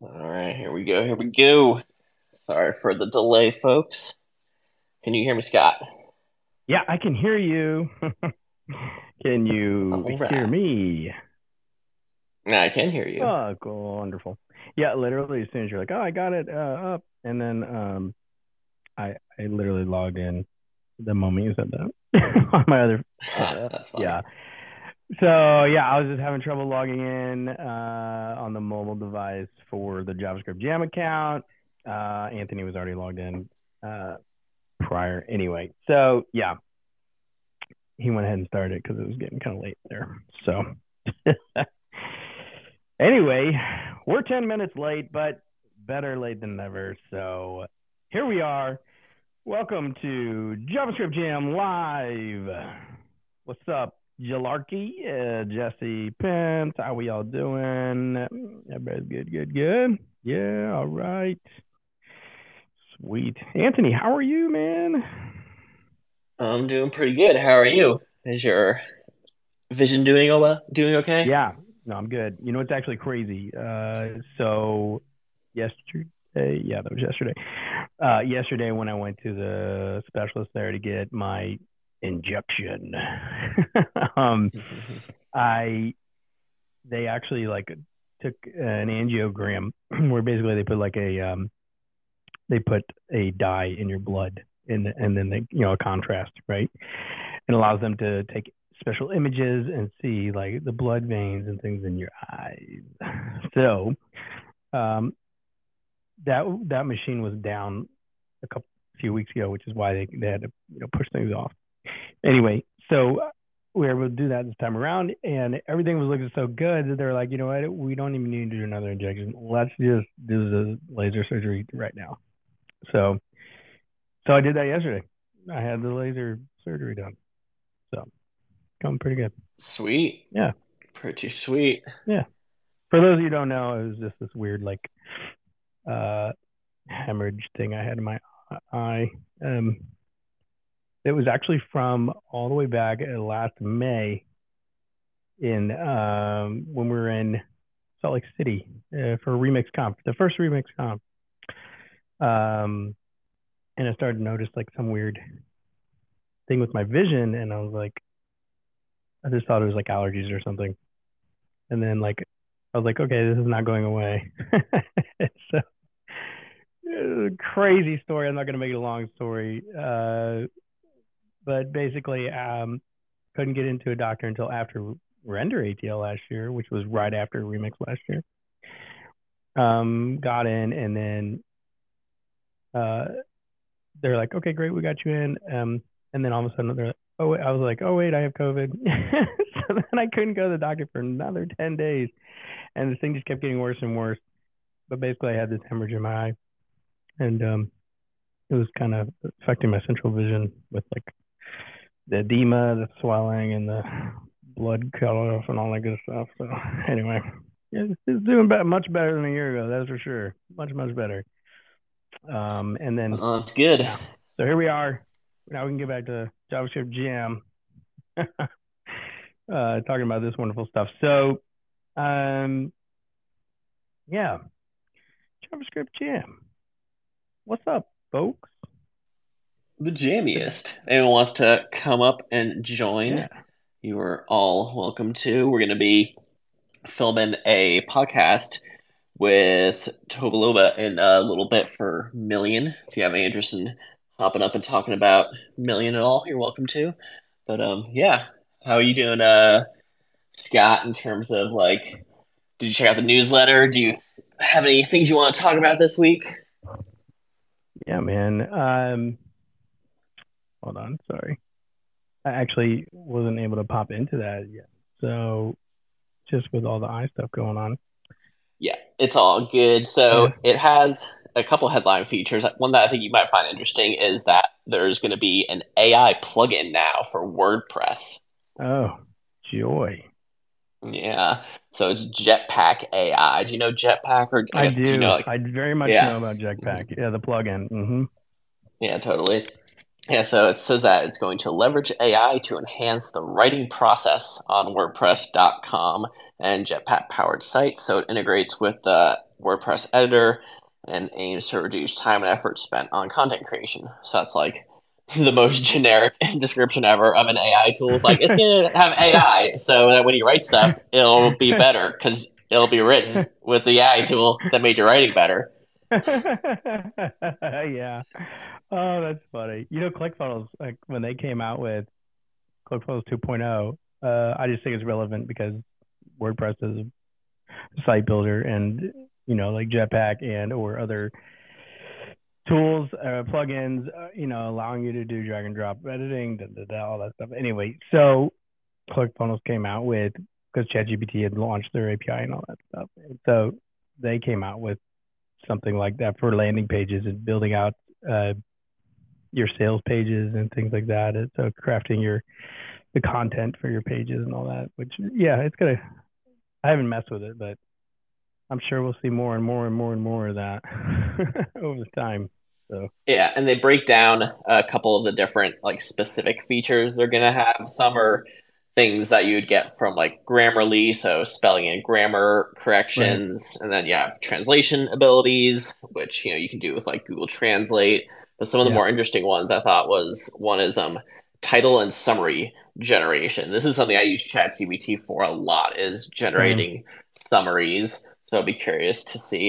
All right, here we go. Here we go. Sorry for the delay, folks. Can you hear me, Scott? Yeah, I can hear you. Can you All hear right. me? I can hear you. Oh, cool, wonderful. Yeah, literally as soon as you're like, "Oh, I got it up," and then I literally logged in the moment you said that on my other That's funny. yeah. So yeah, I was just having trouble logging in on the mobile device for the JavaScript Jam account. Anthony was already logged in uh, prior anyway. So yeah, he went ahead and started because it was getting kind of late there. So anyway, we're 10 minutes late, but better late than never. So here we are. Welcome to JavaScript Jam Live. What's up, Jalarkey, Jesse Pence? How we all doing? Everybody's good, good, good. Yeah, all right. Sweet. Anthony, how are you, man? I'm doing pretty good. How are you? Is your vision doing okay? Yeah, no, I'm good. You know, it's actually crazy. So yesterday, yeah, that was yesterday. Yesterday when I went to the specialist there to get my injection, um, I they actually like took an angiogram where basically they put a dye in your blood and then they a contrast, right? It allows them to take special images and see like the blood veins and things in your eyes. So um, that machine was down a few weeks ago, which is why they had to push things off. Anyway, so we were able to do that this time around, and everything was looking so good that they're like, you know what, we don't even need to do another injection. Let's just do the laser surgery right now. So I did that yesterday. I had the laser surgery done. So coming pretty good. Sweet. Yeah, Pretty sweet. yeah. For those of you who don't know, it was just this weird like uh hemorrhage thing I had in my eye. Um, it was actually from all the way back last May in when we were in Salt Lake City for Remix Comp, the first Remix Comp. Um, and I started to notice like some weird thing with my vision, and I was like, I just thought it was like allergies or something. And then like I was like, okay, this is not going away. So crazy story. I'm not gonna make it a long story. But basically, couldn't get into a doctor until after Render ATL last year, which was right after Remix last year. Got in, and then uh, they're like, okay, great, we got you in. And then all of a sudden they're like, oh, wait. I was like, oh wait, I have COVID. So then I couldn't go to the doctor for another 10 days, and this thing just kept getting worse and worse. But basically, I had this hemorrhage in my eye, and it was kind of affecting my central vision with like the edema, the swelling, and the blood cut off and all that good stuff. So anyway, yeah, it's doing much better than a year ago. That's for sure. Much better. And then Oh, that's good. yeah, so here we are. Now we can get back to JavaScript Jam, talking about this wonderful stuff. So um, yeah, JavaScript Jam. What's up, folks? The jammiest. Anyone wants to come up and Yeah. join, you are all welcome to. We're going to be filming a podcast with Tobaloba in a little bit for Million. If you have any interest in hopping up and talking about Million at all, you're welcome to. But yeah, how are you doing, Scott? In terms of like, did you check out the newsletter? Do you have any things you want to talk about this week? Yeah, man. Hold on, sorry. I actually wasn't able to pop into that yet. So just with all the eye stuff going on. Yeah, it's all good. Yeah. So it has a couple headline features. One that I think you might find interesting is that there's going to be an AI plugin now for WordPress. Oh, joy. Yeah. So it's Jetpack AI. Do you know Jetpack, or I I guess do you know do. like I very much yeah. know about Mhm. Jetpack. Yeah, the plugin. Yeah, totally. Yeah, so it says that it's going to leverage AI to enhance the writing process on WordPress.com and Jetpack powered sites. So it integrates with the WordPress editor and aims to reduce time and effort spent on content creation. So that's like the most generic description ever of an AI tool. It's like it's gonna have AI, so that when you write stuff, it'll be better because it'll be written with the AI tool that made your writing better. Yeah. Oh, that's funny. ClickFunnels, like when they came out with ClickFunnels 2.0, I just think it's relevant because WordPress is a site builder and, like Jetpack and or other tools, plugins, allowing you to do drag and drop editing, all that stuff. Anyway, so ClickFunnels came out with, because ChatGPT had launched their API and all that stuff. And so they came out with something like that for landing pages and building out your sales pages and things like that. And so crafting the content for your pages and all that, which, yeah, I haven't messed with it, but I'm sure we'll see more and more and more and more of that over time. So Yeah, and they break down a couple of the different like specific features they're gonna have. Some are things that you'd get from like Grammarly, so spelling and grammar right, corrections, and then you have translation abilities, which you can do with like Google Translate. But some of the yeah, more interesting ones I thought was one is title and summary generation. This is something I use ChatGPT for a lot, is same, generating summaries. So I'd be curious to see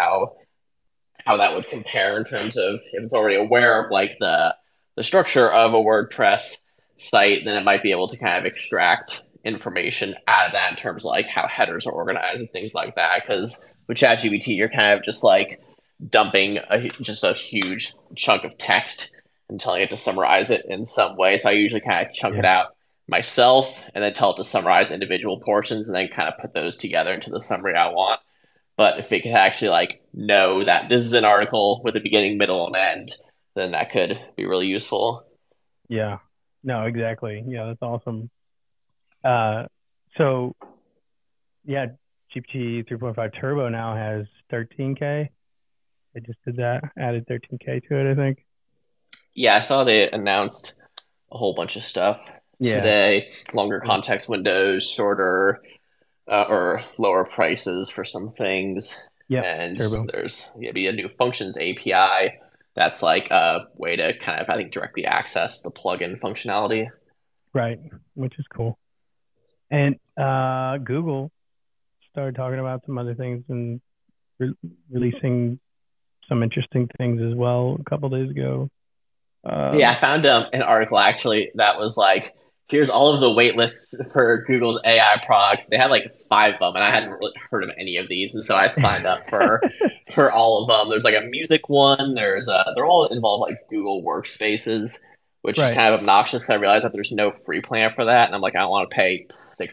how that would compare in terms of if it's already aware of like the structure of a WordPress site, then it might be able to kind of extract information out of that in terms of like how headers are organized and things like that. Because with ChatGPT, you're kind of just like dumping just a huge chunk of text and telling it to summarize it in some way. So I usually kind of chunk it yeah, out myself and then tell it to summarize individual portions and then kind of put those together into the summary I want. But if it could actually like know that this is an article with a beginning, middle, and end, then that could be really useful. yeah. No, exactly. Yeah, that's awesome. Uh, so yeah, GPT 3.5 Turbo now has 13K. I just did that, added 13K to it, I think. Yeah, I saw they announced a whole bunch of stuff Yeah. today. Longer context windows, shorter or lower prices for some things, Yep. and Turbo. there's gonna be a new functions API that's like a way to kind of I think directly access the plugin functionality. Right. Which is cool. And Google started talking about some other things and re releasing some interesting things as well a couple days ago. Yeah, I Um, found an article actually that was like, here's all of the wait lists for Google's AI products. They had like five of them, and I hadn't really heard of any of these, and so I signed up for all of them. There's like a music one. They're all involved like Google Workspaces, which is right. kind of obnoxious. I realized that there's no free plan for that, and I'm like, I don't want to pay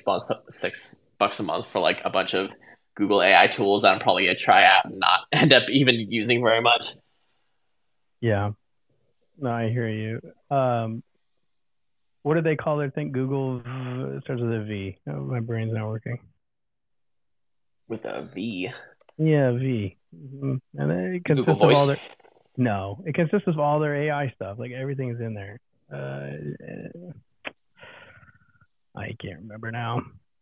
$6 a month for like a bunch of Google AI tools that I'm probably gonna try out and not end up even using very much. Yeah. No, I hear you. Um, what do they call their thing? Google it starts with a V. Oh, my brain's not working. With a V. Yeah, V. And it Google consists of all Voice. their no, it consists of all their AI stuff. Like everything's in there. I can't remember now.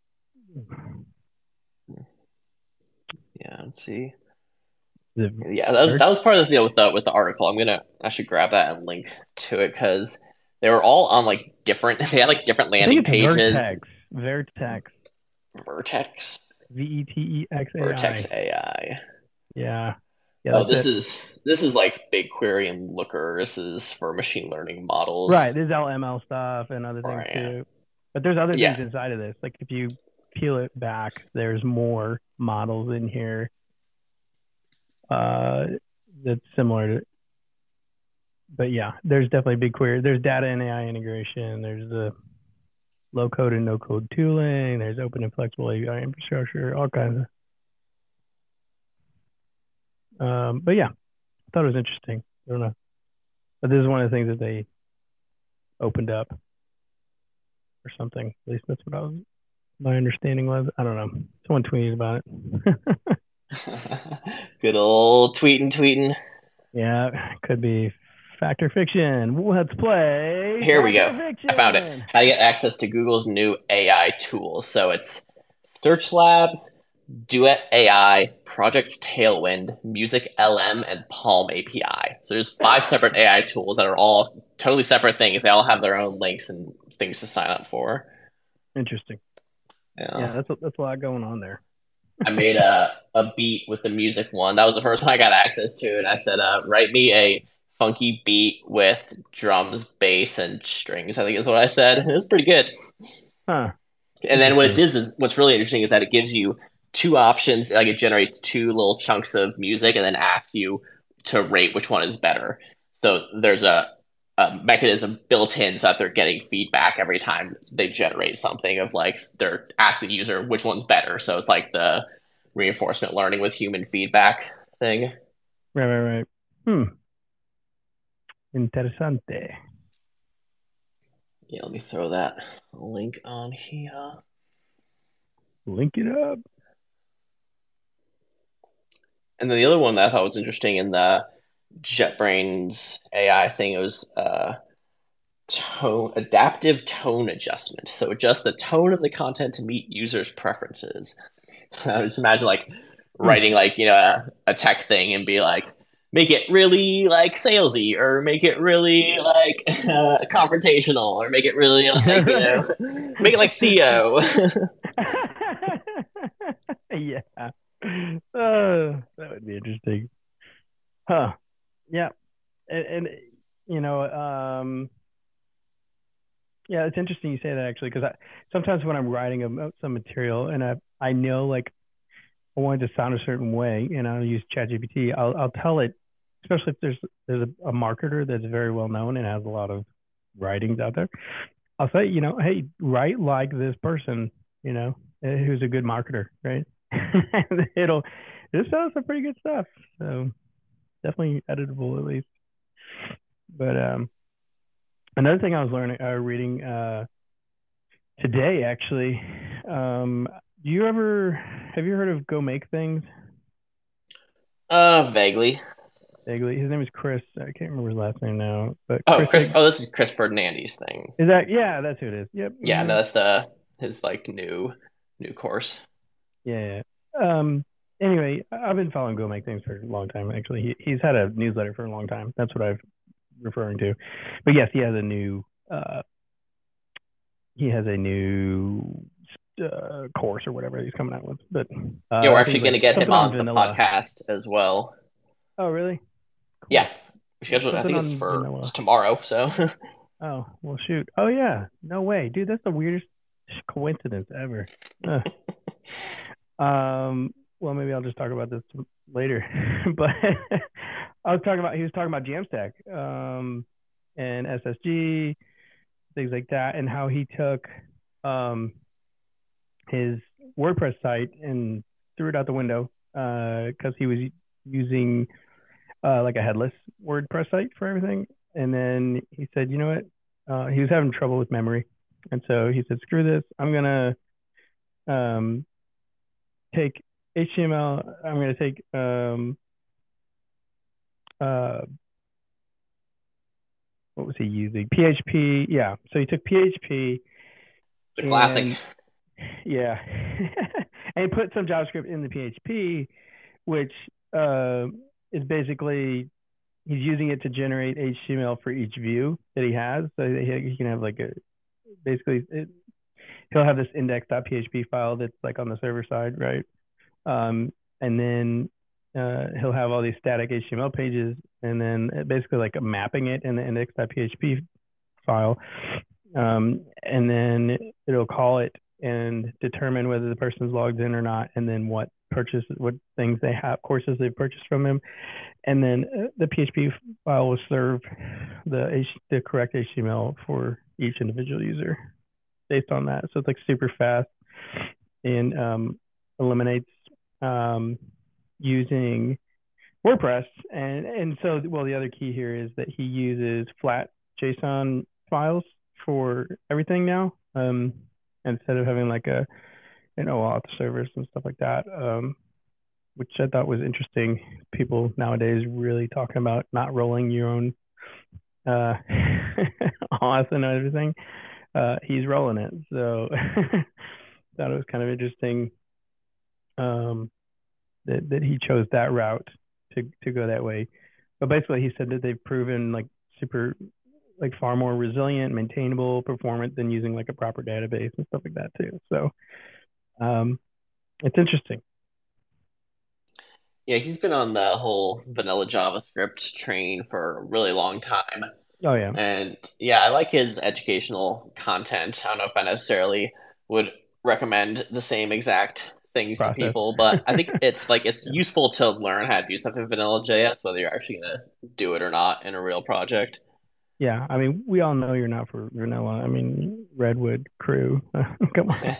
Yeah, let's see. The Yeah, that was Ver- that was part of the deal with the article. I should grab that and link to it because they were all on like different. They had like different I think landing it's pages. Vertex. Vertex. Vertex, VETEXAI. Vertex AI. Yeah. Yeah, Oh, that's this it. is like BigQuery and Looker. This is for machine learning models. Right. There's LML stuff and other things Right. too. But there's other Yeah. things inside of this. Like if you peel it back, there's more models in here uh, that's similar to, but yeah, there's definitely BigQuery. There's data and AI integration. There's the low code and no code tooling. There's open and flexible API infrastructure, all kinds of. But yeah, I thought it was interesting. I don't know. But this is one of the things that they opened up or something. At least that's what my understanding was. I don't know. Someone tweeted about it. Good old tweeting. Yeah, could be fact or fiction. Let's play Here we fact go. or I found it. fiction. How to get access to Google's new AI tools. So it's Search Labs, Duet AI, Project Tailwind, Music LM, and Palm API. So there's 5 separate AI tools that are all totally separate things. They all have their own links and things to sign up for. Interesting. Yeah, Yeah. that's a lot going on there. I made a beat with the music one. That was the first time I got access to it. I said, write me a funky beat with drums, bass, and strings. I think is what I said. It was pretty good. Huh. And then what it Interesting. does is what's really interesting is that it gives you 2 options. Like it generates 2 little chunks of music and then asks you to rate which one is better. So there's a mechanism built in so that they're getting feedback every time they generate something of like they're asking the user which one's better. So it's like the reinforcement learning with human feedback thing. Right, right, right. Interessante. Yeah, let me throw that link on here. Link it up. And then the other one that I thought was interesting in the JetBrains AI thing, it was adaptive tone adjustment. So adjust the tone of the content to meet users' preferences. I just imagine like Hmm. writing like a tech thing and be like, make it really like salesy, or make it really like confrontational, or make it really like Right. make it like Theo. Yeah. That would be interesting. Huh. Yeah. And you know, yeah, it's interesting you say that actually, because sometimes when I'm writing about some material and I know like I want it to sound a certain way, and I'll use ChatGPT. I'll tell it, especially if there's a marketer that's very well known and has a lot of writings out there. I'll say, hey, write like this person, who's a good marketer, right? And this sounds some pretty good stuff. So definitely editable at least. But another thing I was reading today actually. Do you ever have you heard of Go Make Things? Vaguely. Vaguely. His name is Chris. I can't remember his last name now, but Oh, Chris Chris. Oh, this is Chris Ferdinandes thing. is that? Yeah, that's who it is. Yep. Yeah, Mm-hmm. no, that's the his like new course. Yeah. Yeah. Anyway, I've been following Go Make Things for a long time. Actually, he's had a newsletter for a long time. That's what I'm referring to. But yes, he has a new course or whatever he's coming out with. But Yeah, we're I think actually it's going like to get him something on on the vanilla. podcast as well. Oh, really? Yeah, Cool. we scheduled. I Something think it's on for vanilla. tomorrow. So Oh, well, shoot. Oh, yeah. No way, dude. That's the weirdest coincidence ever. Uh, well, maybe I'll just talk about this later. But he was talking about Jamstack, and SSG, things like that, and how he took, um, his WordPress site and threw it out the window, because he was using, like a headless WordPress site for everything. And then he said, you know what? He was having trouble with memory. And so he said, screw this. I'm going to, take HTML. I'm going to take, uh, what was he using? PHP. Yeah. So he took PHP the classic. and yeah, and he put some JavaScript in the PHP, which, uh, is basically he's using it to generate HTML for each view that he has. So he can have like basically he'll have this index.php file that's like on the server side, right? And then he'll have all these static HTML pages, and then basically like mapping it in the index.php file, and then it'll call it and determine whether the person's logged in or not, and then what things they have, courses they've purchased from him, and then the PHP file will serve the correct HTML for each individual user based on that. So it's like super fast and, eliminates, um, using WordPress. And so, well, the other key here is that he uses flat JSON files for everything now, instead of having like an OAuth service and stuff like that. Which I thought was interesting. People nowadays really talking about not rolling your own, uh, auth and everything. He's rolling it, so thought it was kind of interesting. um, that he chose that route to go that way. But basically, he said that they've proven like super like far more resilient, maintainable, performant than using like a proper database and stuff like that too. So um, it's interesting. Yeah, he's been on the whole vanilla JavaScript train for a really long time. Oh yeah, And yeah, I like his educational content. I don't know if I necessarily would recommend the same exact things to process. people, but I think it's like it's Yeah. useful to learn how to do stuff in vanilla JS, whether you're actually gonna do it or not in a real project. Yeah, I mean, we all know you're not for vanilla. I mean, Redwood crew. Come on.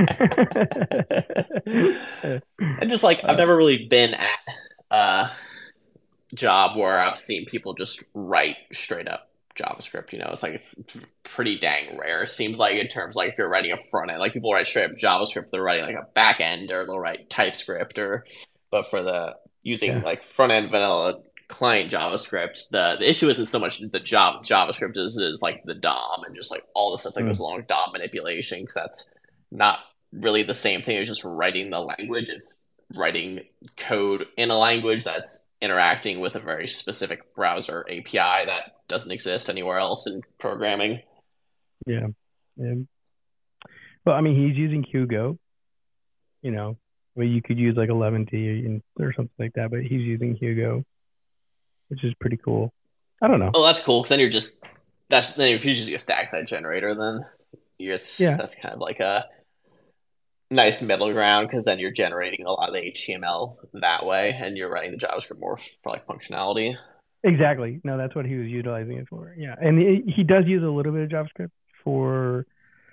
And just like I've uh, never really been at a job where I've seen people just write straight up JavaScript. It's like it's pretty dang rare. It seems like in terms like if you're writing a front end, like people write straight up JavaScript, they're writing like a back end or they'll write TypeScript or but for the using yeah. like front end vanilla client JavaScript, the issue isn't so much the JavaScript as it is like the DOM and just like all the stuff that goes Mm, along with DOM manipulation because that's not really the same thing as just writing the language. It's writing code in a language that's interacting with a very specific browser API that doesn't exist anywhere else in programming. yeah. Yeah. Well, I mean, he's using Hugo, you know, where you could use like 11T or something like that, but he's using Hugo, which is pretty cool. I don't know. Oh, that's cool because then you're just that's then if you just use a stack side generator, then it's Yeah. that's kind of like a nice middle ground because then you're generating a lot of the HTML that way and you're writing the JavaScript more for like functionality. Exactly. No, that's what he was utilizing it for. Yeah, and he does use a little bit of JavaScript for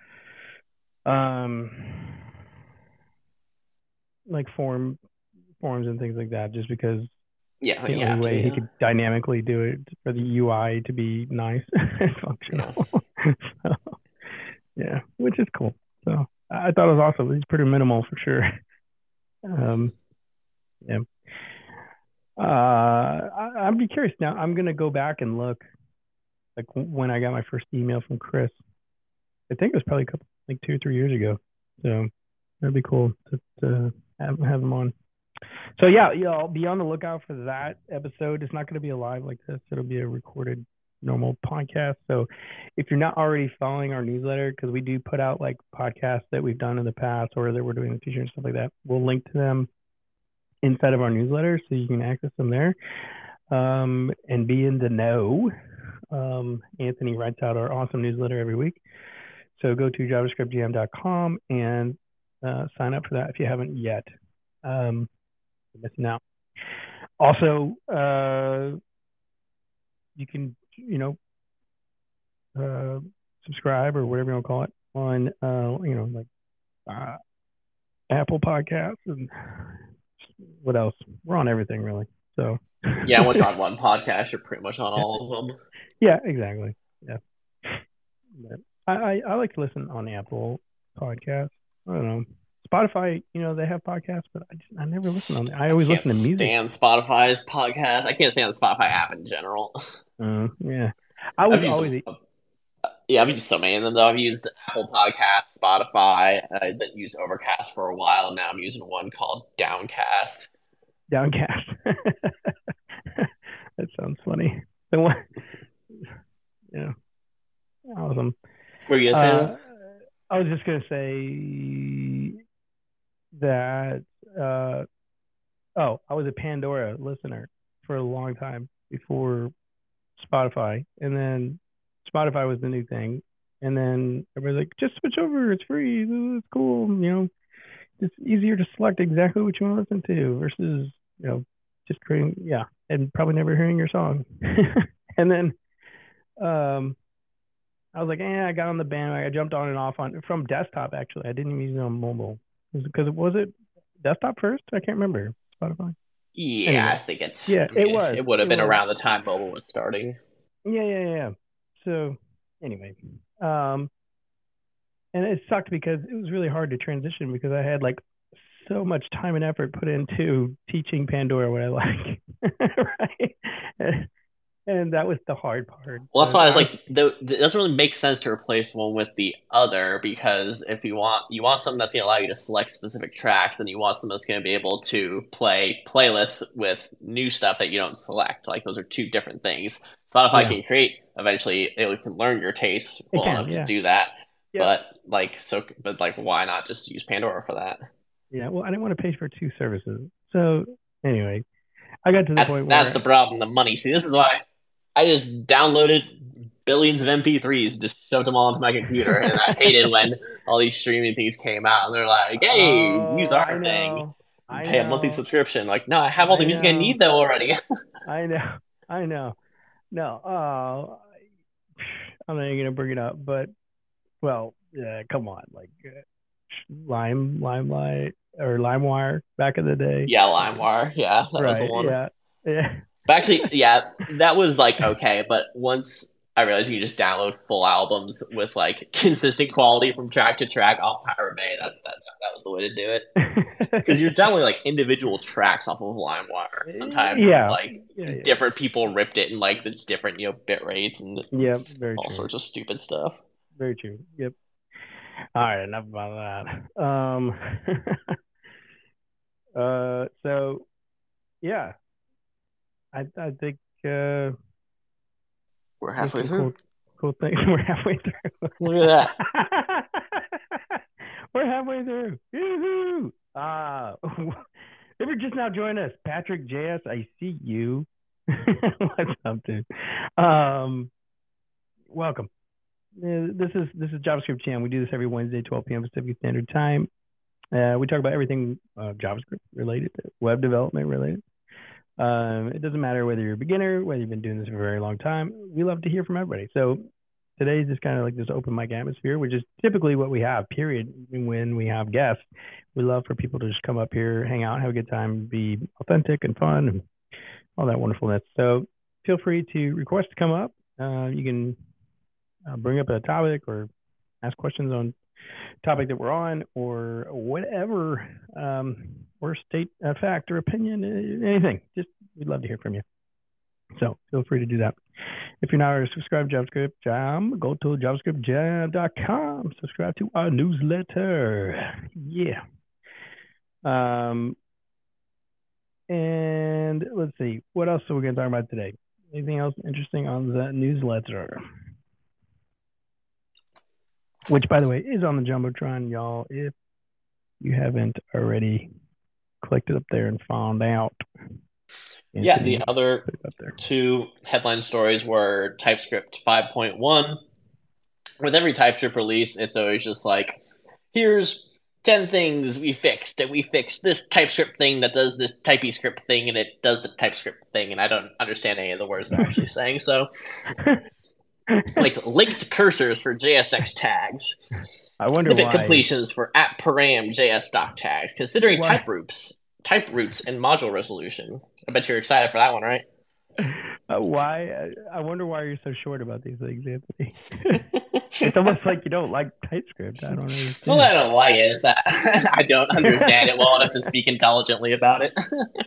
um like forms and things like that, just because Yeah, the you only have to. way he Yeah, could dynamically do it for the UI to be nice and yeah. functional. So, yeah, which is cool. So I thought it was awesome. He's pretty minimal for sure. Um, yeah. I'd be curious now. I'm gonna go back and look like when I got my first email from Chris. I think it was probably a couple, like 2 or 3 years ago. So that'd be cool to have him on. So yeah, I'll be on the lookout for that episode. It's not going to be a live like this. It'll be a recorded normal podcast. So if you're not already following our newsletter, because we do put out like podcasts that we've done in the past or that we're doing in the future and stuff like that, we'll link to them inside of our newsletter so you can access them there and be in the know. Anthony writes out our awesome newsletter every week. So go to javascriptgm.com and sign up for that if you haven't yet. You're missing out. Also, you can, uh, subscribe or whatever you want to call it on, like uh, Apple Podcasts and what else? We're on everything really. So Yeah, once you're on one podcast, you're pretty much on yeah, all of them. yeah, exactly. Yeah, but I like to listen on Apple Podcasts. I don't know. Spotify, they have podcasts, but I never listen on. I I always can't listen to music. stand Spotify's podcast. I can't stand the Spotify app in general. Yeah, I was I've used them. always Yeah, I've used so many of them though. I've used Apple Podcasts, Spotify. I then used Overcast for a while. Now I'm using one called Downcast. downcast. That sounds funny. The one, yeah, awesome. What are you guys saying? Uh, I was just gonna say that. I was a Pandora listener for a long time before Spotify, and then Spotify was the new thing, and then everybody's like, just switch over, it's free, it's cool, it's easier to select exactly what you want to listen to versus just creating, yeah, and probably never hearing your song. And then um I was like, I got on the bandwagon. I jumped on and off on from desktop actually. I didn't even use it on mobile because was it desktop first? I can't remember. Spotify. Yeah, I Anyway, think it's. yeah, I it mean, was. it would It have been was. around the time mobile was starting. Yeah, yeah, yeah. So anyway, um, and it sucked because it was really hard to transition because I had like so much time and effort put into teaching Pandora what I like, right? And that was the hard part. Well, that's why I was I like, it doesn't really make sense to replace one with the other because if you want something that's going to allow you to select specific tracks, and you want something that's going to be able to play playlists with new stuff that you don't select. Like those are two different things. Spotify yeah, can create eventually it can learn your tastes it well can. enough to Yeah, do that, yep, but like why not just use Pandora for that? yeah. Well, I didn't want to pay for two services, so anyway, I got to the point That's the where problem, the money. See, this is why I just downloaded billions of MP3s, just shoved them all onto my computer, and I hated when all these streaming things came out, and they're like, "Hey, use oh, our thing, I pay a monthly know, subscription." Like, no, I have all the I music I know, need though already. I know, I know. No, I'm not even gonna bring it up, but well, yeah, come on, like Limelight or LimeWire back in the day. Yeah, LimeWire, yeah, that was the Right? one. Yeah, yeah, But actually, yeah, that was like okay, but once I realized you can just download full albums with like consistent quality from track to track off Pirate Bay, that was the way to do it. Because you're downloading like individual tracks off of LimeWire. Sometimes it's yeah, like yeah. different people ripped it and like it's different, bit rates and Yeah, very all true. sorts of stupid stuff. Very true. Yep. All right, enough about that. So yeah, I think We're there's halfway some through. cool things. We're halfway through. Look at that. We're halfway through. Yoo-hoo! If you're just now joining us, Patrick JS, I see you. What's up, dude? Welcome. This is JavaScript Jam. We do this every Wednesday, 12 p.m. Pacific Standard Time. We talk about everything JavaScript related, web development related. It doesn't matter whether you're a beginner, whether you've been doing this for a very long time. We love to hear from everybody. So today is just kind of like this open mic atmosphere, which is typically what we have, period. When we have guests, we love for people to just come up here, hang out, have a good time, be authentic and fun, and all that wonderfulness. So feel free to request to come up. You can bring up a topic or ask questions on topic that we're on or whatever, or state a fact or opinion, anything. Just we'd love to hear from you. So feel free to do that. If you're not already subscribed to JavaScript Jam, go to javascriptjam.com. Subscribe to our newsletter. Yeah. And let's see, what else are we going to talk about today? Anything else interesting on the newsletter? Which, by the way, is on the Jumbotron, y'all. If you haven't already clicked it up there and found out. Yeah, the other two headline stories were TypeScript 5.1. With every TypeScript release, it's always just like, here's 10 things we fixed, and we fixed this TypeScript thing that does this TypeScript thing, and it does the TypeScript thing, and I don't understand any of the words they're actually saying, so... like linked cursors for JSX tags. I wonder why. Completions for @param JS doc tags. Considering type roots, and module resolution. I bet you're excited for that one, right? Why? I wonder why you're so short about these things, Anthony. It's almost like you don't like TypeScript. I don't understand. Well, I don't like it. Is that I don't understand it well enough to speak intelligently about it.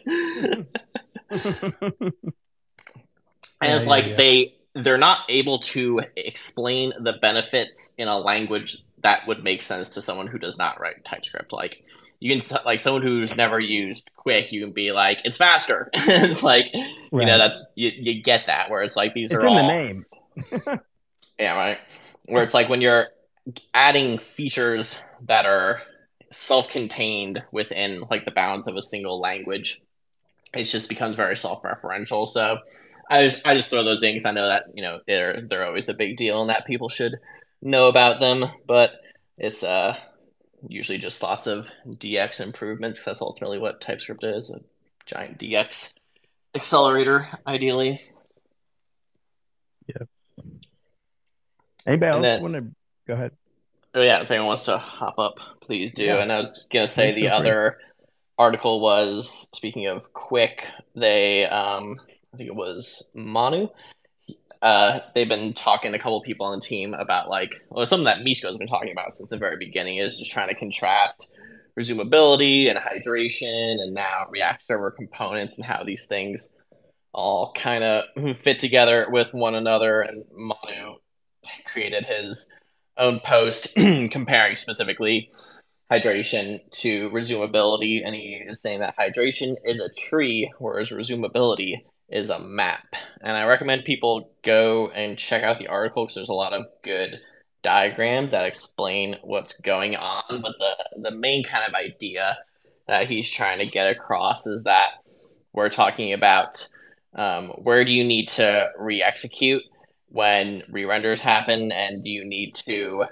And it's like they're not able to explain the benefits in a language that would make sense to someone who does not write TypeScript. Like you can like someone who's never used Quick, you can be like, it's faster. It's like that's you get that where it's like these are all in the name. Yeah, right. Where it's like when you're adding features that are self-contained within like the bounds of a single language, it just becomes very self-referential. So I just throw those in because I know that they're always a big deal and that people should know about them. But it's usually just lots of DX improvements because that's ultimately what TypeScript is, a giant DX accelerator, ideally. Yeah. Anybody else want to go ahead? Oh yeah, if anyone wants to hop up, please do. Yeah. And I was gonna say the other article was, speaking of Quick, they I think it was Manu. They've been talking to a couple of people on the team about something that Misko's been talking about since the very beginning, is just trying to contrast resumability and hydration and now React Server components and how these things all kind of fit together with one another. And Manu created his own post comparing specifically hydration to resumability, and he is saying that hydration is a tree, whereas resumability is a map. And I recommend people go and check out the article because there's a lot of good diagrams that explain what's going on. But the main kind of idea that he's trying to get across is that we're talking about where do you need to re-execute when re-renders happen, and do you need to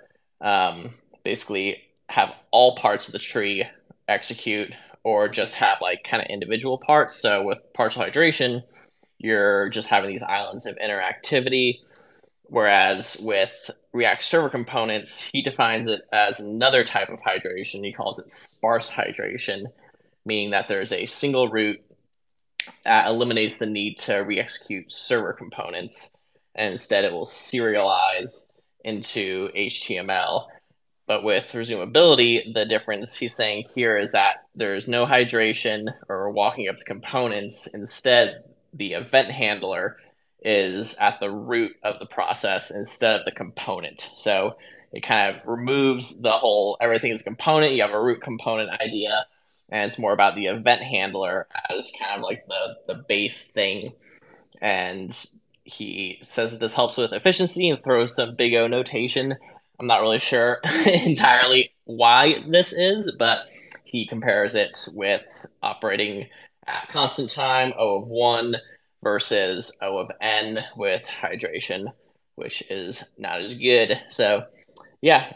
basically have all parts of the tree execute or just have like kind of individual parts. So with partial hydration, you're just having these islands of interactivity. Whereas with React Server Components, he defines it as another type of hydration. He calls it sparse hydration, meaning that there's a single route that eliminates the need to re-execute server components, and instead it will serialize into HTML. But with resumability, the difference he's saying here is that there's no hydration or walking up the components. Instead, the event handler is at the root of the process instead of the component. So it kind of removes the whole everything is a component. You have a root component idea, and it's more about the event handler as kind of like the base thing. And he says that this helps with efficiency and throws some big O notation. I'm not really sure entirely why this is, but he compares it with operating at constant time, O of 1, versus O of n with hydration, which is not as good. So, yeah,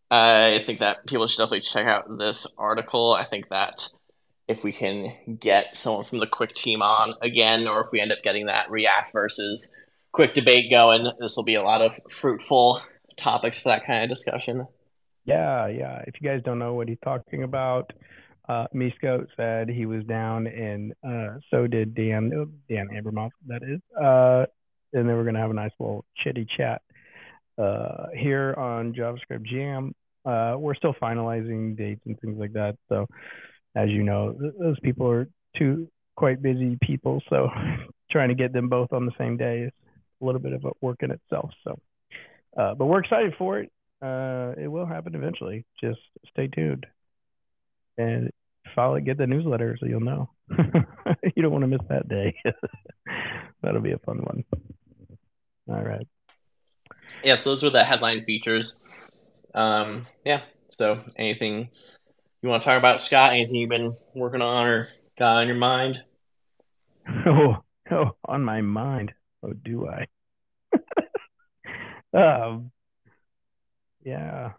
I think that people should definitely check out this article. I think that if we can get someone from the Quick team on again, or if we end up getting that React versus Quick debate going, this will be a lot of fruitful topics for that kind of discussion. Yeah, yeah. If you guys don't know what he's talking about, Misko said he was down, and so did Dan Abramoff, that is. And then we're gonna have a nice little chitty chat here on JavaScript Jam. We're still finalizing dates and things like that. So, as you know, those people are two quite busy people. So, trying to get them both on the same day is a little bit of a work in itself. So, but we're excited for it. It will happen eventually. Just stay tuned and get the newsletter so you'll know. You don't want to miss that day. That'll be a fun one. All right. Yeah, so those were the headline features. Yeah, so anything you want to talk about, Scott? Anything you've been working on or got on your mind? Oh, on my mind. Oh, do I? um, yeah.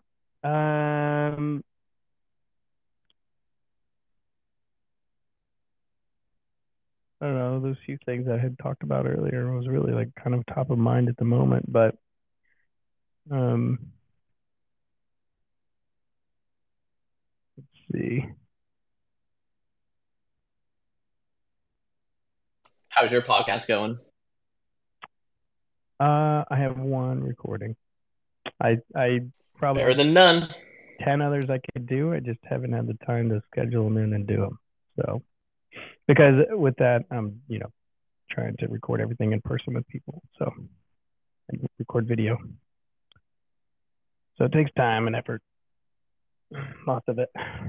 I don't know. Those few things I had talked about earlier was really like kind of top of mind at the moment, but let's see. How's your podcast going? I have one recording. I probably Better have than none. 10 others I could do. I just haven't had the time to schedule them in and do them. So, because with that, I'm, trying to record everything in person with people. So, and record video. So it takes time and effort. Lots of it.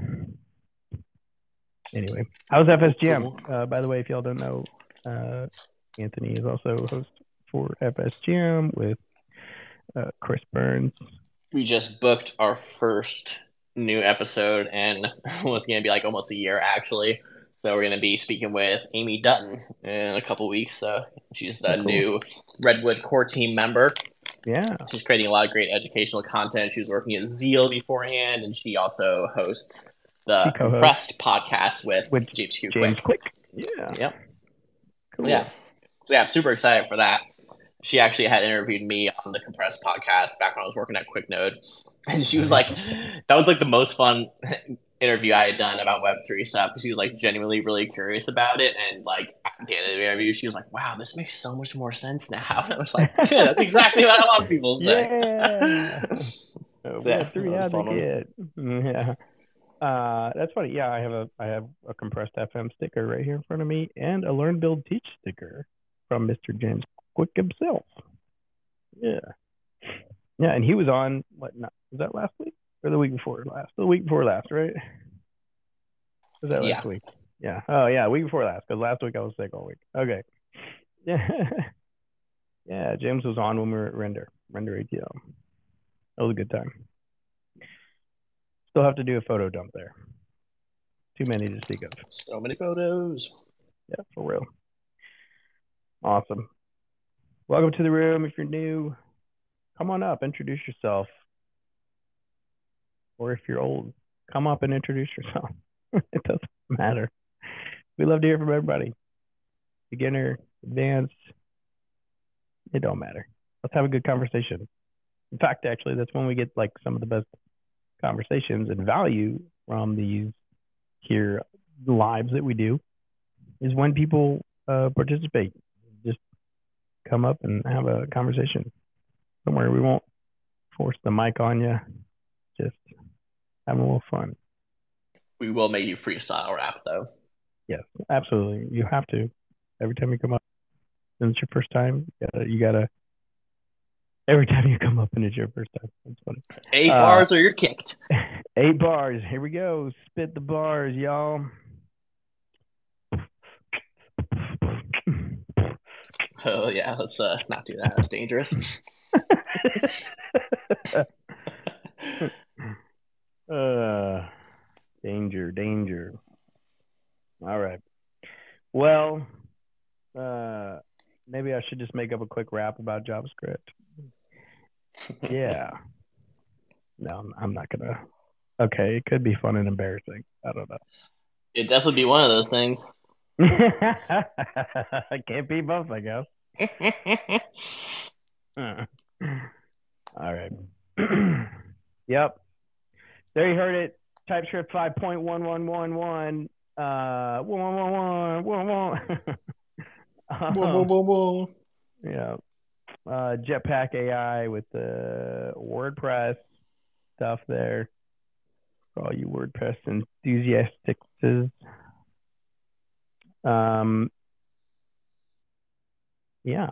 Anyway, how's FSGM? Cool. By the way, if y'all don't know, Anthony is also host for FSGM with Chris Burns. We just booked our first new episode, and it's going to be like almost a year actually. So we're going to be speaking with Amy Dutton in a couple weeks. So she's the new Redwood core team member. Yeah. She's creating a lot of great educational content. She was working at Zeal beforehand, and she also hosts the Compressed podcast with James Quick. Yeah. Yep. Cool. Yeah. So yeah, I'm super excited for that. She actually had interviewed me on the Compressed podcast back when I was working at QuickNode, and she was like, that was like the most fun interview I had done about Web3 stuff. She was like genuinely really curious about it, and like at the end of the interview, she was like, "Wow, this makes so much more sense now." And I was like, "Yeah, that's exactly what a lot of people say." Yeah. So, yeah, Web3 advocate. Yeah. That's funny. Yeah, I have a compressed FM sticker right here in front of me, and a Learn Build Teach sticker. from Mr. James Quick himself. Yeah. Yeah, and he was on, was that last week? Or the week before last? The week before last, right? Was that last week? Yeah. Oh, yeah, week before last, because last week I was sick all week. Okay. Yeah. Yeah, James was on when we were at Render ATL. That was a good time. Still have to do a photo dump there. Too many to speak of. So many photos. Yeah, for real. Awesome. Welcome to the room. If you're new, come on up, introduce yourself. Or if you're old, come up and introduce yourself. It doesn't matter. We love to hear from everybody. Beginner, advanced, it don't matter. Let's have a good conversation. In fact, actually, that's when we get like some of the best conversations and value from these here lives that we do, is when people participate. Just come up and have a conversation. Don't worry, we won't force the mic on you. Just have a little fun. We will make you freestyle rap, though. Yes, absolutely. You have to. Every time you come up, and it's your first time, you gotta. Every time you come up and it's your first time. That's funny. 8 bars or you're kicked. 8 bars. Here we go. Spit the bars, y'all. Oh, yeah. Let's not do that. That's dangerous. Danger. All right. Well, maybe I should just make up a quick rap about JavaScript. Yeah. No, I'm not gonna. Okay, it could be fun and embarrassing. I don't know. It'd definitely be one of those things. I can't be both, I guess. All right. Yep. There you heard it. TypeScript 5.1111. 111. Yeah. Jetpack AI with the WordPress stuff there for all you WordPress enthusiasts. Yeah.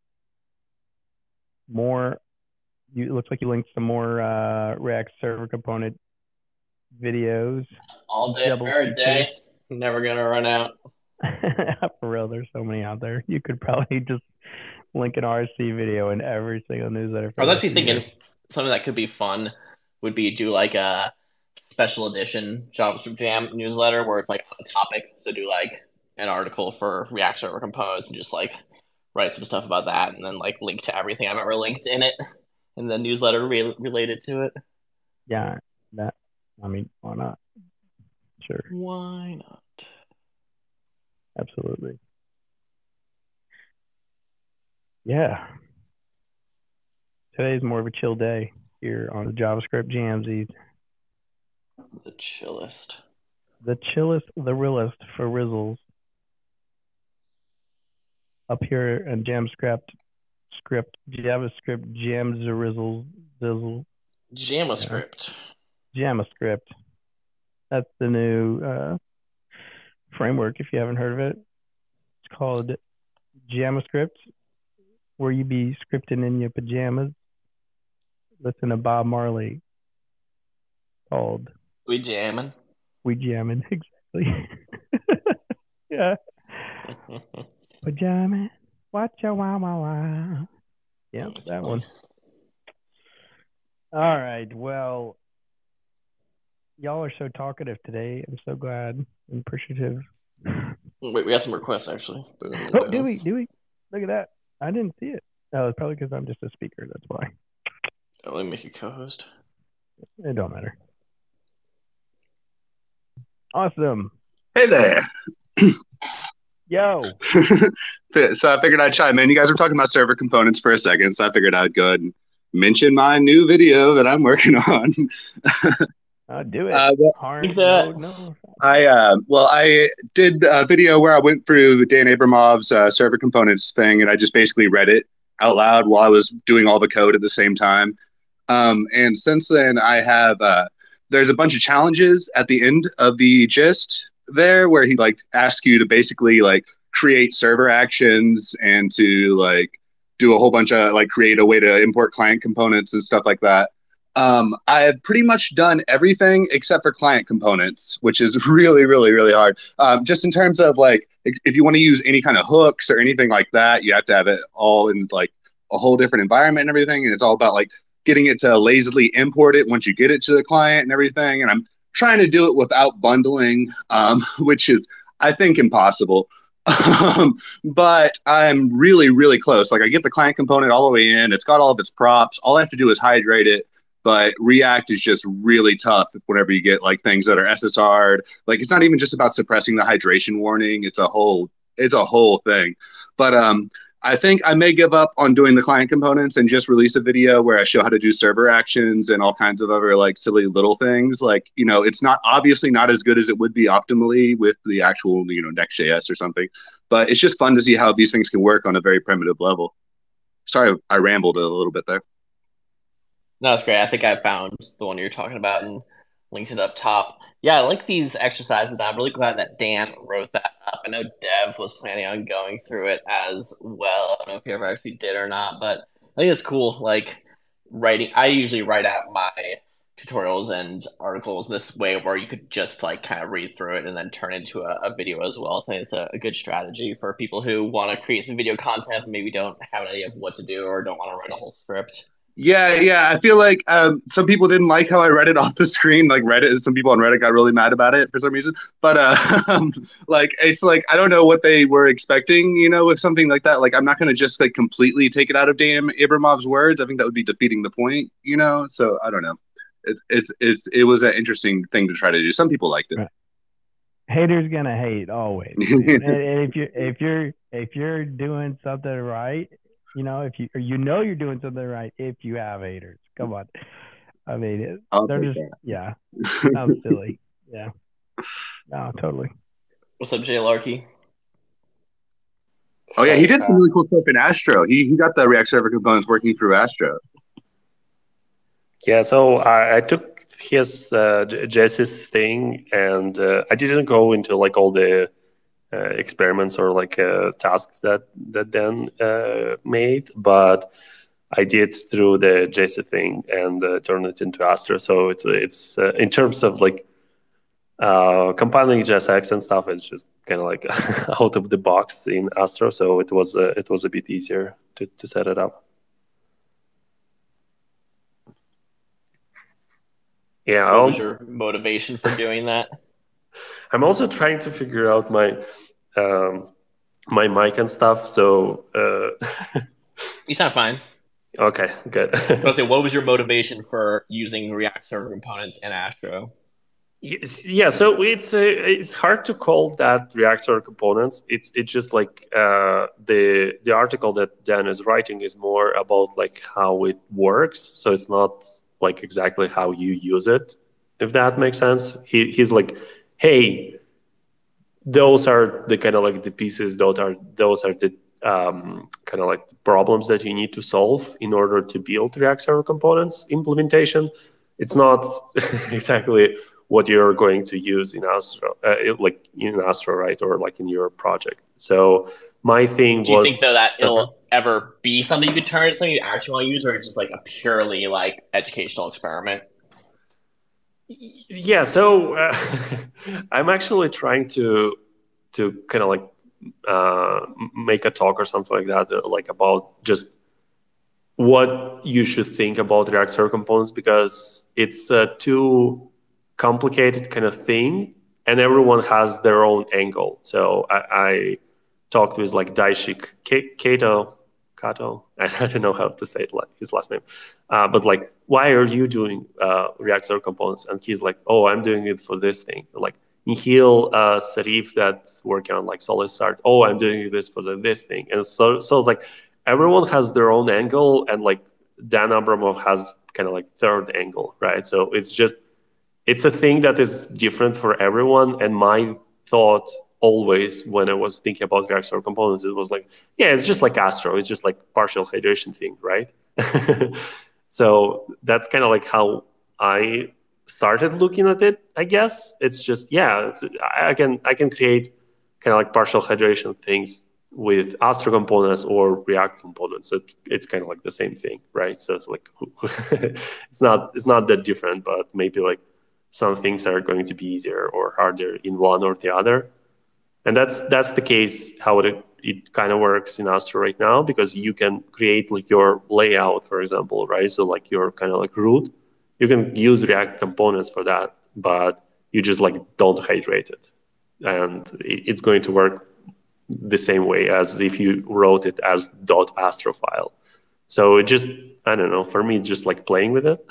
More. It looks like you linked some more React Server Component videos. All day, every day. Never gonna run out. For real, there's so many out there. You could probably just link an RSC video in every single newsletter. I was actually thinking something that could be fun would be do like a special edition JavaScript Jam newsletter where it's like on a topic. So do like an article for React Server Compose and just like write some stuff about that and then like link to everything I've ever linked in it in the newsletter related to it. Yeah, I mean, why not? Sure. Why not? Absolutely. Yeah. Today's more of a chill day here on the JavaScript Jamsies. The chillest. The chillest, the realest for Rizzles. Up here in JavaScript Jamzarizzles. JavaScript. JavaScript. That's the new framework, if you haven't heard of it. It's called JavaScript, where you be scripting in your pajamas. Listen to Bob Marley. Called We Jamming. We Jamming, exactly. Yeah. Pajamas, watch your wow. Yep, that one. All right, well, y'all are so talkative today. I'm so glad and appreciative. Wait, we got some requests actually. Oh, do we? Look at that. I didn't see it. Oh, it's probably because I'm just a speaker. That's why. Oh, let me make you co-host. It don't matter. Awesome. Hey there. Yo. So I figured I'd chime in. You guys were talking about server components for a second, so I figured I'd go ahead and mention my new video that I'm working on. Do it. No. I did a video where I went through Dan Abramov's server components thing, and I just basically read it out loud while I was doing all the code at the same time. And since then, I have there's a bunch of challenges at the end of the gist there where he like asks you to basically like create server actions and to like do a whole bunch of like create a way to import client components and stuff like that. I have pretty much done everything except for client components, which is really, really, really hard. Just in terms of like, if you want to use any kind of hooks or anything like that, you have to have it all in like a whole different environment and everything. And it's all about like getting it to lazily import it once you get it to the client and everything. And I'm trying to do it without bundling, which is, I think, impossible. But I'm really, really close. Like I get the client component all the way in. It's got all of its props. All I have to do is hydrate it. But React is just really tough whenever you get like things that are SSR'd. Like it's not even just about suppressing the hydration warning. It's a whole thing. But I think I may give up on doing the client components and just release a video where I show how to do server actions and all kinds of other like silly little things. Like, you know, it's not obviously not as good as it would be optimally with the actual, you know, Next.js or something, but it's just fun to see how these things can work on a very primitive level. Sorry, I rambled a little bit there. No, it's great. I think I found the one you're talking about and linked it up top. Yeah, I like these exercises. I'm really glad that Dan wrote that up. I know Dev was planning on going through it as well. I don't know if he ever actually did or not, but I think it's cool. Like writing, I usually write out my tutorials and articles this way where you could just like kind of read through it and then turn into a video as well. So I think it's a good strategy for people who want to create some video content, maybe don't have an idea of what to do or don't want to write a whole script. Yeah. I feel like some people didn't like how I read it off the screen. Like Reddit, some people on Reddit got really mad about it for some reason. But like it's like I don't know what they were expecting, you know, with something like that. Like I'm not going to just like completely take it out of Dan Abramov's words. I think that would be defeating the point, you know. So I don't know. It was an interesting thing to try to do. Some people liked it. Right. Haters gonna hate always. And if you're doing something right, you know, if you know you're doing something right, if you have haters, come on. I mean, they're just yeah, sounds silly. Yeah, no, totally. What's up, Jay Larkey? Oh yeah, he did some really cool stuff in Astro. He got the React Server components working through Astro. Yeah, so I took his Jesse's thing, and I didn't go into like all the experiments or like tasks that Dan made, but I did through the Jesse thing and turn it into Astro. So it's in terms of like compiling JSX and stuff, it's just kind of like out of the box in Astro. So it was a bit easier to set it up. Yeah. What was your motivation for doing that? I'm also trying to figure out my mic and stuff. So you sound fine. Okay, good. Let's say, what was your motivation for using React Server components in Astro? Yeah, so it's hard to call that React Server components. It's just like the article that Dan is writing is more about like how it works. So it's not like exactly how you use it, if that makes sense. He's like, hey, those are the kind of like the pieces, those are the kind of like the problems that you need to solve in order to build React Server components implementation. It's not exactly what you're going to use in Astro, like in Astro, right? Or like in your project. So my thing was... Do you think though that it'll ever be something you could turn into something you actually want to use, or it's just like a purely like educational experiment? Yeah, so I'm actually trying to kind of like make a talk or something like that, like about just what you should think about React Server components, because it's a too complicated kind of thing, and everyone has their own angle. So I talked with like Daishik Kato. I don't know how to say it, like his last name, but like, why are you doing React Server components? And he's like, oh, I'm doing it for this thing. Like Nihil Sarif that's working on like Solid Start, oh, I'm doing this for this thing. And so like everyone has their own angle, and like Dan Abramov has kind of like third angle, right? So it's a thing that is different for everyone. And my thought always when I was thinking about React Server components, it was like, yeah, it's just like Astro. It's just like partial hydration thing, right? So that's kind of like how I started looking at it, I guess. It's just, yeah, I can create kind of like partial hydration things with Astro components or React components. It's kind of like the same thing, right? So it's like it's not that different, but maybe like some things are going to be easier or harder in one or the other. And that's the case how it kind of works in Astro right now, because you can create like your layout, for example, right? So like your kind of like root, you can use React components for that, but you just like don't hydrate it. And it's going to work the same way as if you wrote it as .astro file. So it just, I don't know, for me, just like playing with it.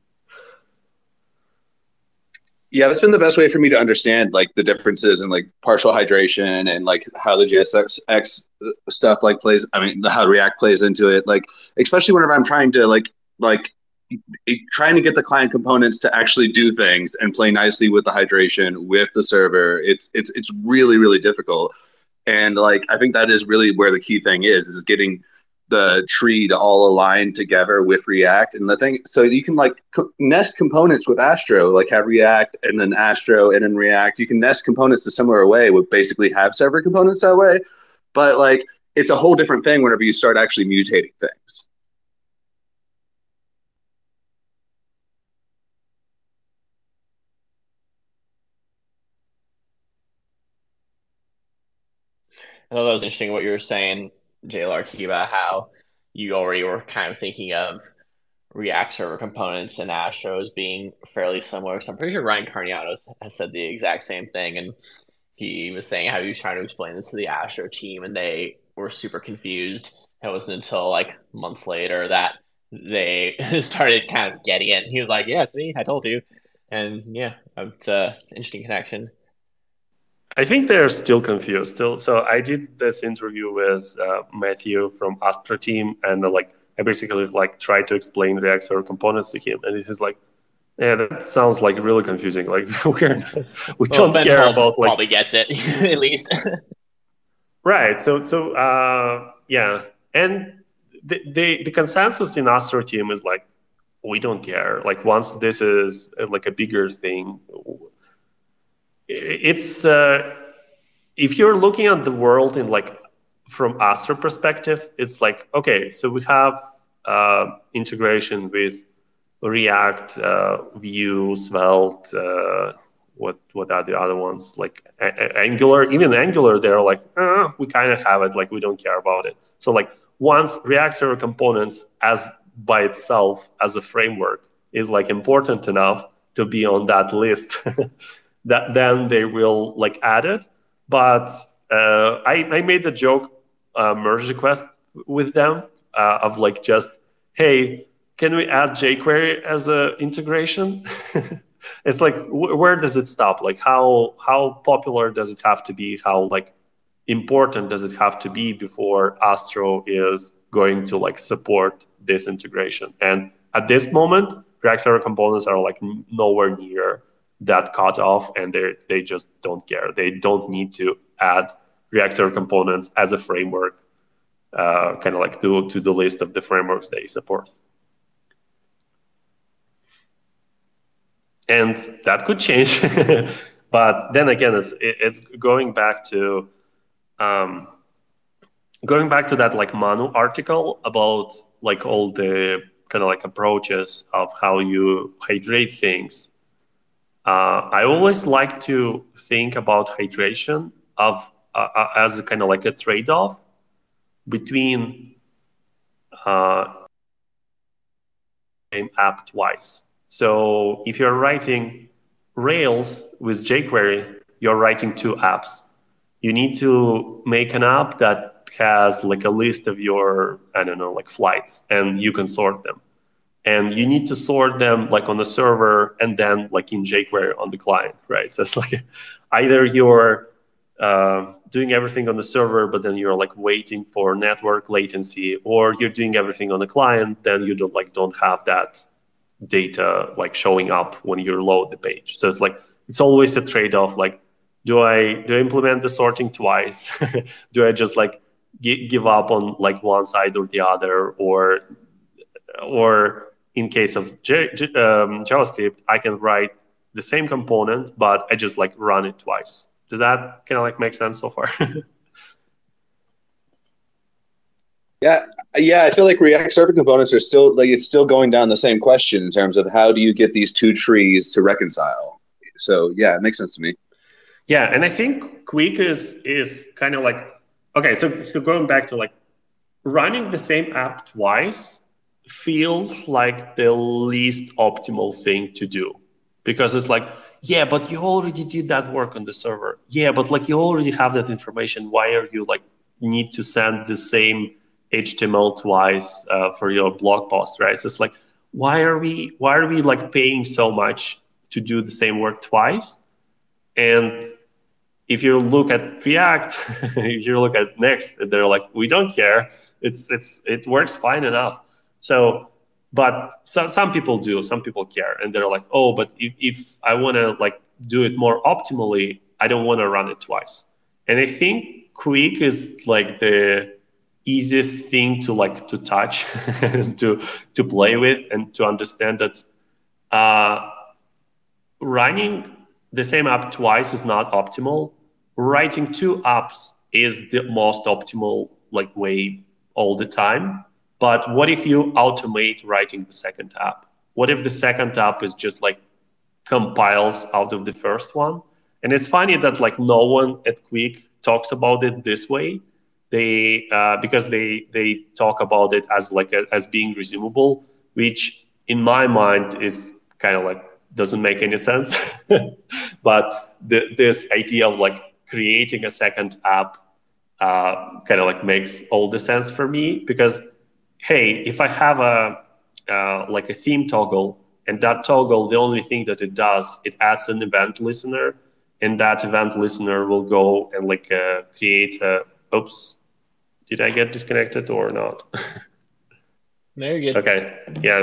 Yeah, that's been the best way for me to understand like the differences in like partial hydration and like how the JSX stuff like plays. I mean, how React plays into it. Like, especially whenever I'm trying to trying to get the client components to actually do things and play nicely with the hydration with the server. It's really, really difficult. And like I think that is really where the key thing is getting the tree to all align together with React. And the thing, so you can like nest components with Astro, like have React and then Astro and then React. You can nest components a similar way with basically have server components that way. But like it's a whole different thing whenever you start actually mutating things. I thought that was interesting what you were saying, JLRT, about how you already were kind of thinking of React server components and Astro as being fairly similar. So I'm pretty sure Ryan Carniano has said the exact same thing, and he was saying how he was trying to explain this to the Astro team, and they were super confused. It wasn't until like months later that they started kind of getting it. And he was like, "Yeah, see, I told you." And yeah, it's an interesting connection. I think they're still confused. So I did this interview with Matthew from Astra team, and like I basically like tried to explain React server components to him, and he's like, "Yeah, that sounds like really confusing. Like we don't Ben care Holmes about like probably gets it at least." right." So yeah, and the consensus in Astra team is like we don't care. Like once this is like a bigger thing, it's if you're looking at the world in like from Astra perspective, it's like okay, so we have integration with React, Vue, Svelte, what are the other ones like Angular? Even Angular, they're like we kind of have it, like we don't care about it. So like once React Server Components as by itself as a framework is like important enough to be on that list, that then they will like add it. But I made the joke merge request with them of like just hey, can we add jQuery as an integration? It's like where does it stop? Like how popular does it have to be? How like important does it have to be before Astro is going to like support this integration? And at this moment, React Server Components are like nowhere near that cutoff, and they just don't care. They don't need to add React Server Components as a framework, kind of like to the list of the frameworks they support. And that could change, but then again, it's going back to that like Manu article about like all the kind of like approaches of how you hydrate things. I always like to think about hydration of as a kind of like a trade-off between same app twice. So if you're writing Rails with jQuery, you're writing two apps. You need to make an app that has like a list of your, I don't know, like flights, and you can sort them. And you need to sort them like on the server and then like in jQuery on the client, right? So it's like either you're doing everything on the server, but then you're like waiting for network latency, or you're doing everything on the client, then you don't have that data like showing up when you load the page. So it's like it's always a trade-off. Like, do I implement the sorting twice? Do I just like give up on like one side or the other, or in case of JavaScript, I can write the same component, but I just like run it twice. Does that kind of like make sense so far? Yeah, I feel like React server components are still like it's still going down the same question in terms of how do you get these two trees to reconcile. So yeah, it makes sense to me. Yeah, and I think Quick is kind of like, okay, so going back to like running the same app twice feels like the least optimal thing to do, because it's like, yeah, but you already did that work on the server. Yeah, but like you already have that information. Why are you like need to send the same HTML twice for your blog post, right? So it's like, why are we like paying so much to do the same work twice? And if you look at React, if you look at Next, they're like, we don't care. It works fine enough. So, but some people do, some people care, and they're like, oh, but if I want to like do it more optimally, I don't want to run it twice. And I think Quick is like the easiest thing to like to touch, to play with, and to understand that running the same app twice is not optimal. Writing two apps is the most optimal like way all the time. But what if you automate writing the second app? What if the second app is just like compiles out of the first one? And it's funny that like no one at Quick talks about it this way. They because they talk about it as like as being resumable, which in my mind is kind of like doesn't make any sense. But this idea of like creating a second app kind of like makes all the sense for me, because hey, if I have a like a theme toggle, and that toggle, the only thing that it does, it adds an event listener, and that event listener will go and like create a, oops, did I get disconnected or not? No, you're good. Okay, yeah.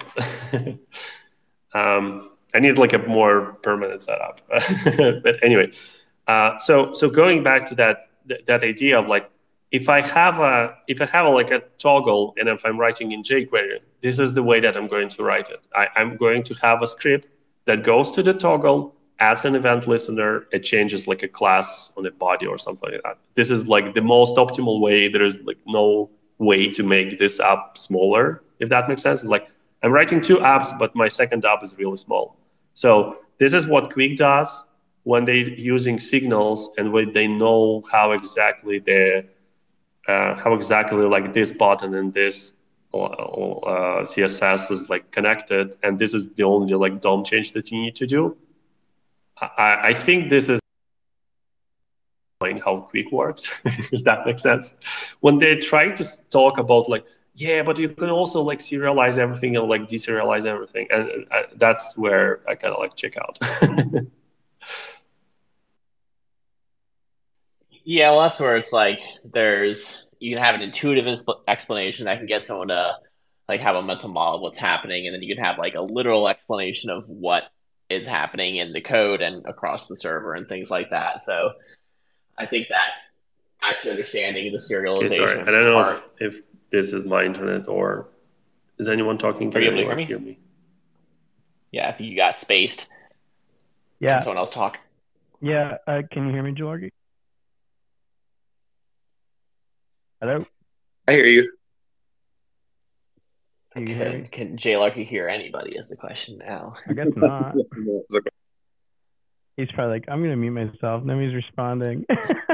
I need like a more permanent setup. But anyway, so going back to that idea of like, if I have like a toggle, and if I'm writing in jQuery, this is the way that I'm going to write it. I'm going to have a script that goes to the toggle, adds an event listener, it changes like a class on a body or something like that. This is like the most optimal way. There is like no way to make this app smaller, if that makes sense. Like I'm writing two apps, but my second app is really small. So this is what Quick does when they're using signals, and when they know how exactly like this button and this CSS is like connected, and this is the only like DOM change that you need to do. I think this is how Quick works, if that makes sense. When they're trying to talk about like, yeah, but you can also like serialize everything and like deserialize everything, and that's where I kind of like check out. Yeah, well, that's where it's like you can have an intuitive explanation that can get someone to like have a mental model of what's happening, and then you can have like a literal explanation of what is happening in the code and across the server and things like that. So I think that actually understanding the serialization. Okay, sorry, I don't know if this is my internet or is anyone talking? Are you able to hear me? Yeah, I think you got spaced. Yeah. Can someone else talk? Yeah. Can you hear me, Georgi? Hello? I hear you. Can JLarky hear anybody is the question now. I guess not. He's probably like, I'm going to mute myself. Nobody's responding.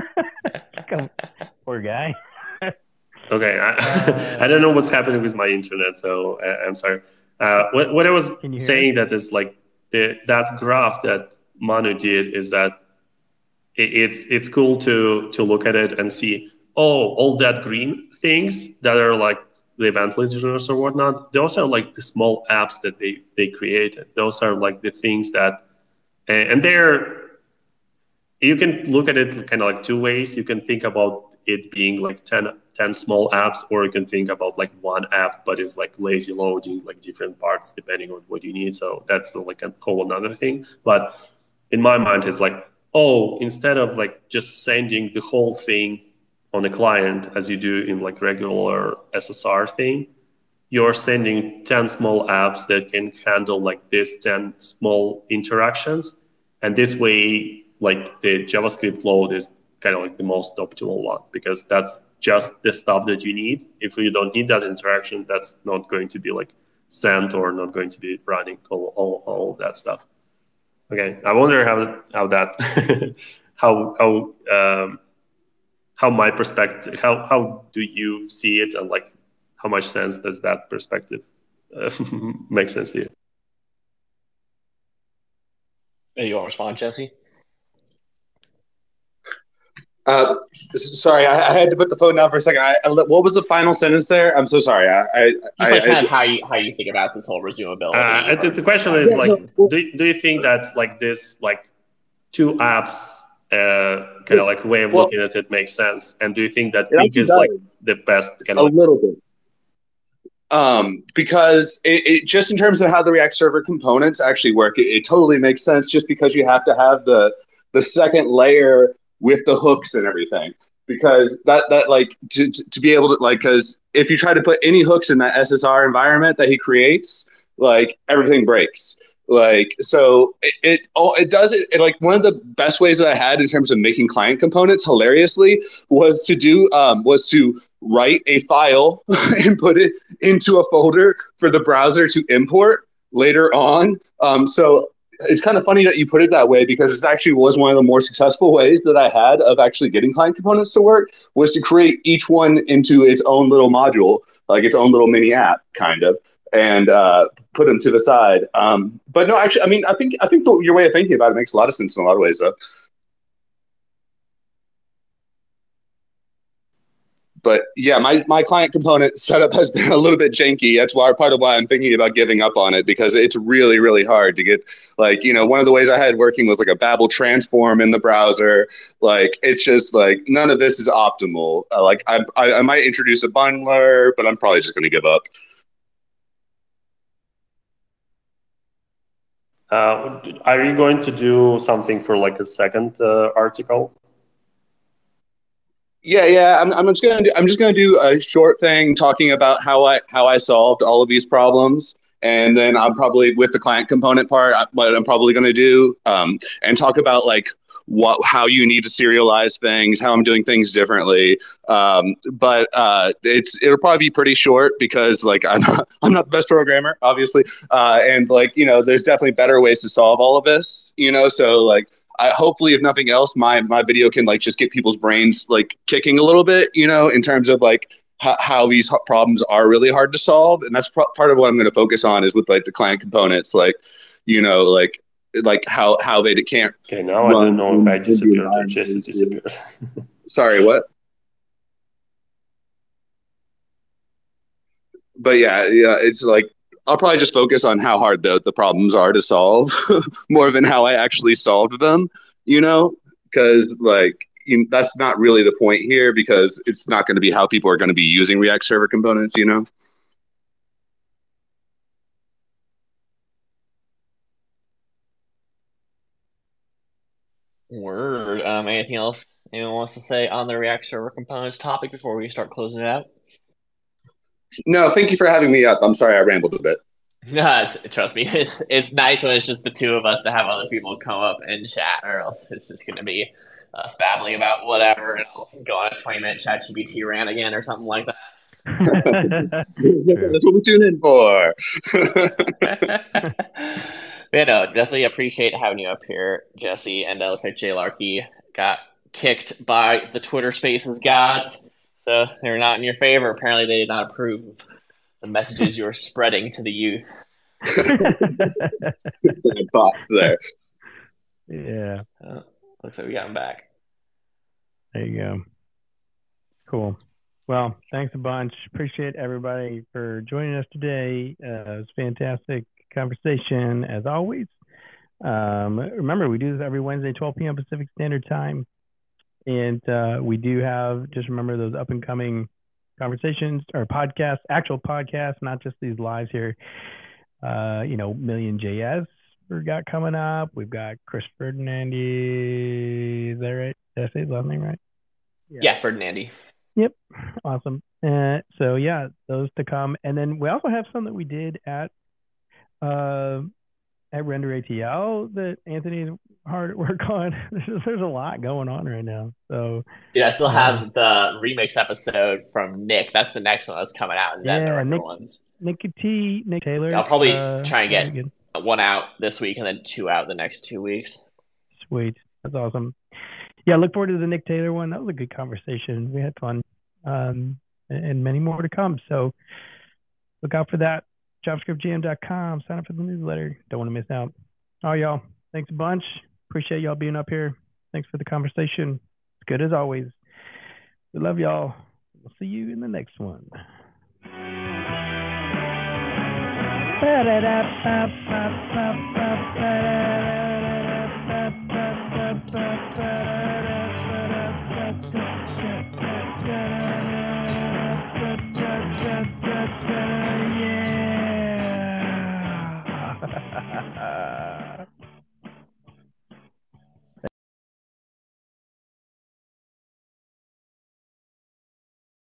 Poor guy. Okay, I don't know what's happening with my internet, so I'm sorry. What I was saying that is like that graph that Manu did is that it's cool to look at it and see, oh, all that green things that are like the event listeners or whatnot, those are like the small apps that they created. Those are like the things that, and you can look at it kind of like two ways. You can think about it being like 10 small apps, or you can think about like one app, but it's like lazy loading, like different parts depending on what you need. So that's like a whole another thing. But in my mind, it's like, oh, instead of like just sending the whole thing on a client as you do in like regular SSR thing, you're sending 10 small apps that can handle like this 10 small interactions. And this way like the JavaScript load is kind of like the most optimal one, because that's just the stuff that you need. If you don't need that interaction, that's not going to be like sent or not going to be running all that stuff. Okay, I wonder how that how my perspective, how do you see it, and like how much sense does that perspective make sense to you? You want to respond, Jesse? Sorry, I had to put the phone down for a second. What was the final sentence there? I'm so sorry. Just like kind of how you think about this whole resumability. The question is like, do you think that like this like two apps kind of like way of looking at it makes sense, and do you think that Qwik is like the best kind of a little bit? Because it just in terms of how the React server components actually work, it totally makes sense, just because you have to have the second layer with the hooks and everything, because that like to be able to, like, because if you try to put any hooks in that SSR environment that he creates, like everything breaks. Like, so it does it like one of the best ways that I had in terms of making client components hilariously was to write a file and put it into a folder for the browser to import later on. So it's kind of funny that you put it that way, because it actually was one of the more successful ways that I had of actually getting client components to work, was to create each one into its own little module, like its own little mini app, kind of, and put them to the side. But no, actually, I mean, I think your way of thinking about it makes a lot of sense in a lot of ways, though. But yeah, my client component setup has been a little bit janky. That's part of why I'm thinking about giving up on it, because it's really, really hard to get, like, one of the ways I had working was like a Babel transform in the browser. Like, it's just like none of this is optimal. Like I might introduce a bundler, but I'm probably just going to give up. Are you going to do something for like a second article? Yeah. I'm just gonna do a short thing talking about how I solved all of these problems, and then I'm probably, with the client component part, what I'm probably gonna do, and talk about like how you need to serialize things, how I'm doing things differently. But it'll probably be pretty short, because like I'm not the best programmer, obviously, and like there's definitely better ways to solve all of this. So like, hopefully, if nothing else, my video can like just get people's brains like kicking a little bit, in terms of like how these problems are really hard to solve. And that's part of what I'm going to focus on, is with like the client components, like, like how they can't. Okay, now I don't know if I disappeared or Jesse disappeared. Sorry, what? But yeah, it's like, I'll probably just focus on how hard the problems are to solve more than how I actually solved them, because like, that's not really the point here, because it's not going to be how people are going to be using React server components, Word. Anything else anyone wants to say on the React server components topic before we start closing it out? No, thank you for having me up. I'm sorry I rambled a bit. No, trust me, it's nice when it's just the two of us to have other people come up and chat, or else it's just going to be us babbling about whatever, and I'll go on a 20-minute ChatGPT rant again or something like that. That's what we tune in for. Yeah, no, definitely appreciate having you up here, Jesse. And it looks like JLarky got kicked by the Twitter Spaces gods, so they're not in your favor. Apparently, they did not approve of the messages you were spreading to the youth. Thoughts there. Yeah. Looks like we got him back. There you go. Cool. Well, thanks a bunch. Appreciate everybody for joining us today. It was a fantastic conversation, as always. Remember, we do this every Wednesday, 12 p.m. Pacific Standard Time. And we do have, just remember those up and coming conversations or podcasts, actual podcasts, not just these lives here. Million JS we got coming up. We've got Chris Ferdinandi. Is that right? Did I say his last name right? Yeah, Ferdinandi. Yep. Awesome. So yeah, those to come. And then we also have some that we did at at Render ATL that Anthony's hard at work on. There's a lot going on right now. So, Dude, I still have the remix episode from Nick. That's the next one that's coming out, and then the regular ones. Nick Taylor. I'll probably try and get one out this week and then 2 out the next 2 weeks. Sweet. That's awesome. Yeah, look forward to the Nick Taylor one. That was a good conversation. We had fun. And many more to come. So look out for that. JavaScriptJam.com. Sign up for the newsletter. Don't want to miss out. All right, y'all. Thanks a bunch. Appreciate y'all being up here. Thanks for the conversation. It's good as always. We love y'all. We'll see you in the next one. Yeah.